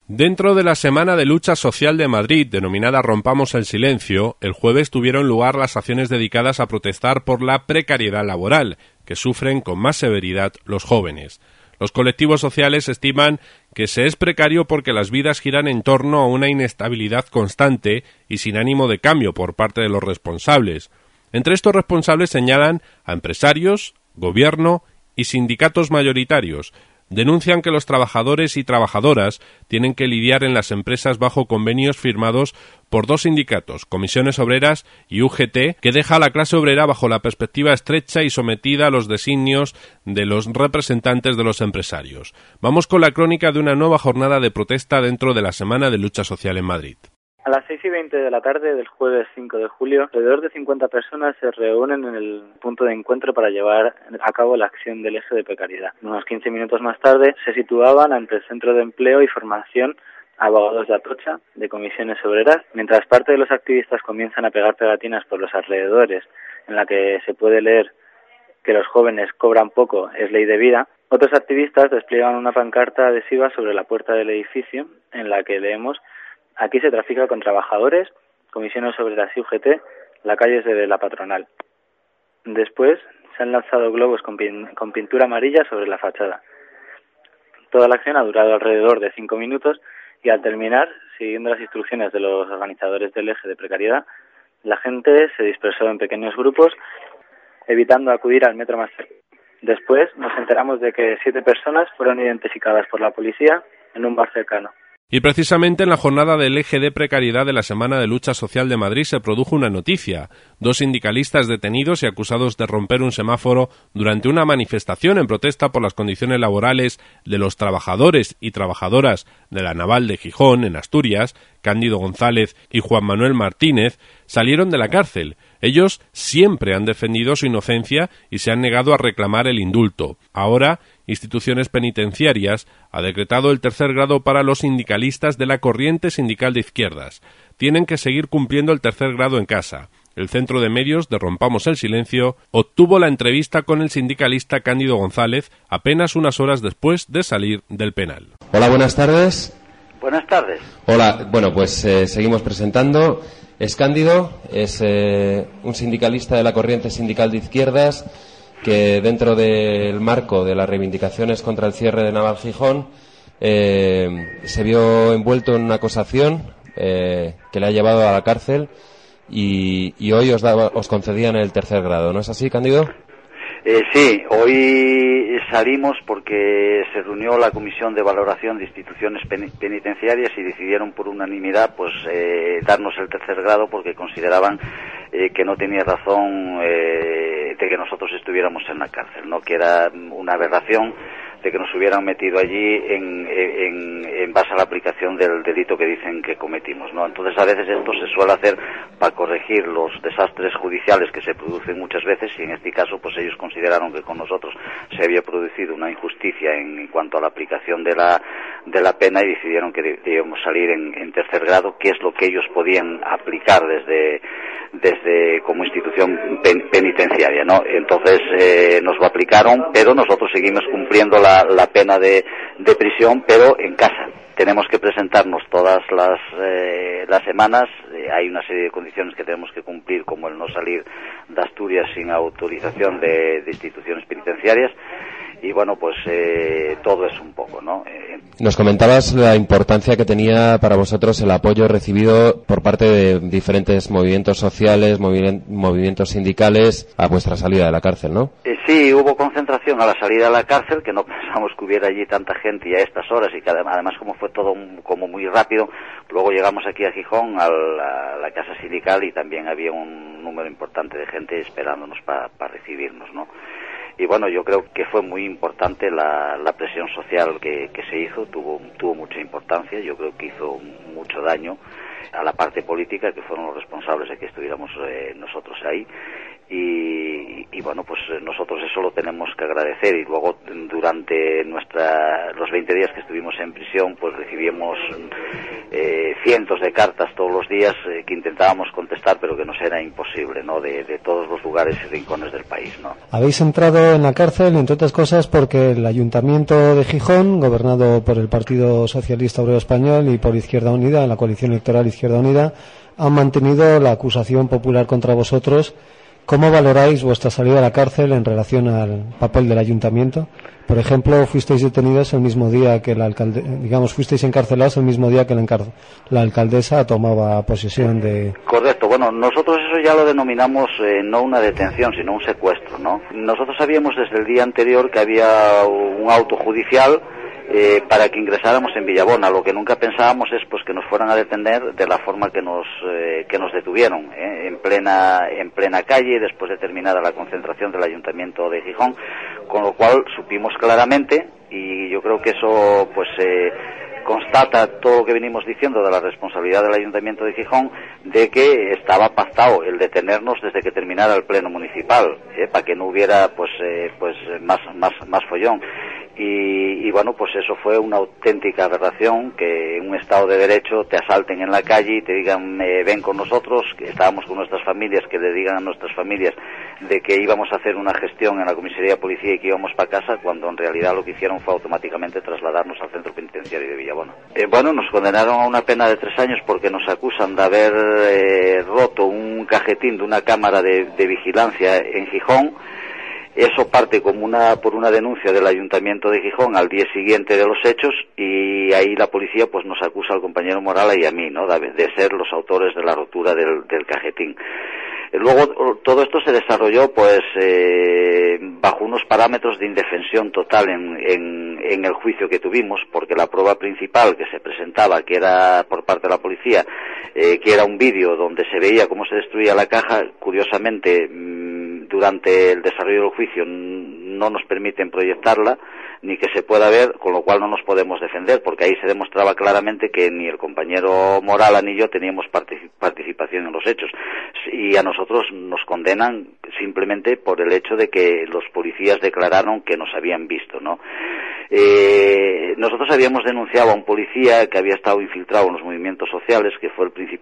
Dentro de la Semana de Lucha Social de Madrid, denominada Rompamos el Silencio, el jueves tuvieron lugar las acciones dedicadas a protestar por la precariedad laboral, que sufren con más severidad los jóvenes. Los colectivos sociales estiman que se es precario porque las vidas giran en torno a una inestabilidad constante y sin ánimo de cambio por parte de los responsables. Entre estos responsables señalan a empresarios, gobierno y sindicatos mayoritarios. Denuncian que los trabajadores y trabajadoras tienen que lidiar en las empresas bajo convenios firmados por dos sindicatos, Comisiones Obreras y UGT, que deja a la clase obrera bajo la perspectiva estrecha y sometida a los designios de los representantes de los empresarios. Vamos con la crónica de una nueva jornada de protesta dentro de la Semana de Lucha Social en Madrid. A las 6:20 de la tarde del jueves 5 de julio, alrededor de 50 personas se reúnen en el punto de encuentro para llevar a cabo la acción del eje de precariedad. Unos 15 minutos más tarde se situaban ante el Centro de Empleo y Formación Abogados de Atocha, de Comisiones Obreras, mientras parte de los activistas comienzan a pegar pegatinas por los alrededores, en la que se puede leer que los jóvenes cobran poco, es ley de vida. Otros activistas despliegan una pancarta adhesiva sobre la puerta del edificio, en la que leemos: aquí se trafica con trabajadores, Comisiones Obreras y UGT, la calle es de la patronal. Después se han lanzado globos con pintura amarilla sobre la fachada. Toda la acción ha durado alrededor de 5 minutos y al terminar, siguiendo las instrucciones de los organizadores del eje de precariedad, la gente se dispersó en pequeños grupos, evitando acudir al metro más cercano. Después nos enteramos de que 7 personas fueron identificadas por la policía en un bar cercano. Y precisamente en la jornada del eje de precariedad de la Semana de Lucha Social de Madrid se produjo una noticia. 2 sindicalistas detenidos y acusados de romper un semáforo durante una manifestación en protesta por las condiciones laborales de los trabajadores y trabajadoras de la Naval de Gijón, en Asturias, Cándido González y Juan Manuel Martínez, salieron de la cárcel. Ellos siempre han defendido su inocencia y se han negado a reclamar el indulto. Ahora, Instituciones Penitenciarias ha decretado el tercer grado para los sindicalistas de la corriente sindical de izquierdas. Tienen que seguir cumpliendo el tercer grado en casa. El Centro de Medios de Rompamos el Silencio obtuvo la entrevista con el sindicalista Cándido González apenas unas horas después de salir del penal. Hola, buenas tardes. Buenas tardes. Hola, bueno, pues seguimos presentando. Es Cándido, es un sindicalista de la corriente sindical de izquierdas que dentro del marco de las reivindicaciones contra el cierre de Naval Gijón se vio envuelto en una acusación que le ha llevado a la cárcel y hoy os concedían el tercer grado, ¿no es así, Cándido? Sí, hoy salimos porque se reunió la Comisión de Valoración de Instituciones Penitenciarias y decidieron por unanimidad darnos el tercer grado porque consideraban que no tenía razón de que nosotros estuviéramos en la cárcel, ¿no? Que era una aberración de que nos hubieran metido allí en base a la aplicación del delito que dicen que cometimos, ¿no? Entonces a veces esto se suele hacer para corregir los desastres judiciales que se producen muchas veces y en este caso pues ellos consideraron que con nosotros se había producido una injusticia en cuanto a la aplicación de la pena y decidieron que debíamos salir en tercer grado, que es lo que ellos podían aplicar desde como institución penitenciaria, ¿no? Entonces nos lo aplicaron, pero nosotros seguimos cumpliendo la pena de prisión, pero en casa. Tenemos que presentarnos todas las semanas, hay una serie de condiciones que tenemos que cumplir, como el no salir de Asturias sin autorización de instituciones penitenciarias, y bueno, pues todo es un poco, ¿no? Nos comentabas la importancia que tenía para vosotros el apoyo recibido por parte de diferentes movimientos sociales, movimientos sindicales a vuestra salida de la cárcel, ¿no? Sí, hubo concentración a la salida de la cárcel, que no pensamos que hubiera allí tanta gente y a estas horas, y que además como fue todo como muy rápido, luego llegamos aquí a Gijón, a la casa sindical, y también había un número importante de gente esperándonos para recibirnos, ¿no? Y bueno, yo creo que fue muy importante la presión social que se hizo, tuvo mucha importancia, yo creo que hizo mucho daño a la parte política, que fueron los responsables de que estuviéramos nosotros ahí. Y bueno, pues nosotros eso lo tenemos que agradecer, y luego durante los 20 días que estuvimos en prisión pues recibimos cientos de cartas todos los días que intentábamos contestar, pero que nos era imposible, ¿no? De todos los lugares y rincones del país, ¿no? Habéis entrado en la cárcel, entre otras cosas, porque el Ayuntamiento de Gijón, gobernado por el Partido Socialista Obrero Español y por Izquierda Unida, la coalición electoral Izquierda Unida, han mantenido la acusación popular contra vosotros. ¿Cómo valoráis vuestra salida a la cárcel en relación al papel del Ayuntamiento? Por ejemplo, fuisteis detenidos el mismo día que fuisteis encarcelados el mismo día que la alcaldesa tomaba posesión de... Correcto, bueno, nosotros eso ya lo denominamos no una detención, sino un secuestro, ¿no? Nosotros sabíamos desde el día anterior que había un auto judicial para que ingresáramos en Villabona. Lo que nunca pensábamos es pues que nos fueran a detener de la forma que nos detuvieron, en plena calle, después de terminada la concentración del Ayuntamiento de Gijón, con lo cual supimos claramente, y yo creo que eso pues constata todo lo que venimos diciendo de la responsabilidad del Ayuntamiento de Gijón, de que estaba pactado el detenernos desde que terminara el pleno municipal, para que no hubiera pues más follón. Y bueno, pues eso fue una auténtica aberración, que en un Estado de Derecho te asalten en la calle y te digan ven con nosotros, que estábamos con nuestras familias, que le digan a nuestras familias de que íbamos a hacer una gestión en la comisaría de policía y que íbamos para casa, cuando en realidad lo que hicieron fue automáticamente trasladarnos al centro penitenciario de Villabona. Bueno, nos condenaron a una pena de 3 años porque nos acusan de haber roto un cajetín de una cámara de vigilancia en Gijón. Eso parte por una denuncia del Ayuntamiento de Gijón al día siguiente de los hechos, y ahí la policía pues nos acusa al compañero Morala y a mí, ¿no?, de ser los autores de la rotura del cajetín. Luego todo esto se desarrolló pues bajo unos parámetros de indefensión total en el juicio que tuvimos, porque la prueba principal que se presentaba, que era por parte de la policía, que era un vídeo donde se veía cómo se destruía la caja, curiosamente durante el desarrollo del juicio no nos permiten proyectarla ni que se pueda ver, con lo cual no nos podemos defender, porque ahí se demostraba claramente que ni el compañero Morala ni yo teníamos participación en los hechos, y a nosotros nos condenan simplemente por el hecho de que los policías declararon que nos habían visto, ¿no? Nosotros habíamos denunciado a un policía que había estado infiltrado en los movimientos sociales, que fue el principal